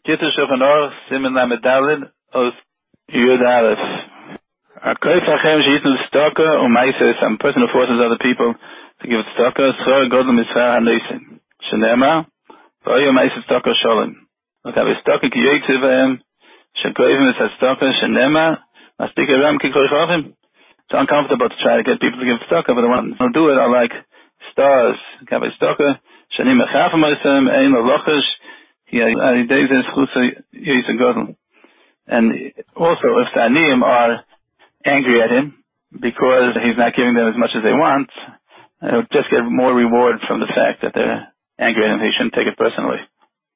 Kitter Shulchan Aruch, Siman Lamed Daled, Os Yud Aleph. A Koif Hachem Sheitnu Tzedakah, U'Maisa, some person who forces other people to give tzedakah, Schor Godel Mitzvah HaNosim. Shenema, V'oyu Maisa Tzedakah Sholem. Look, have a tzedakah ki yoytze v'hem, Shekoivim is a tzedakah, Shenema, Mastik Aram ki koichavim. It's uncomfortable to try to get people to give tzedakah, but the ones who do it are like stars. Have a tzedakah, Shanim Echafim Oisem, Ein Lochash, and also, if the Aniyim are angry at him because he's not giving them as much as they want, he'll just get more reward from the fact that they're angry at him. He shouldn't take it personally.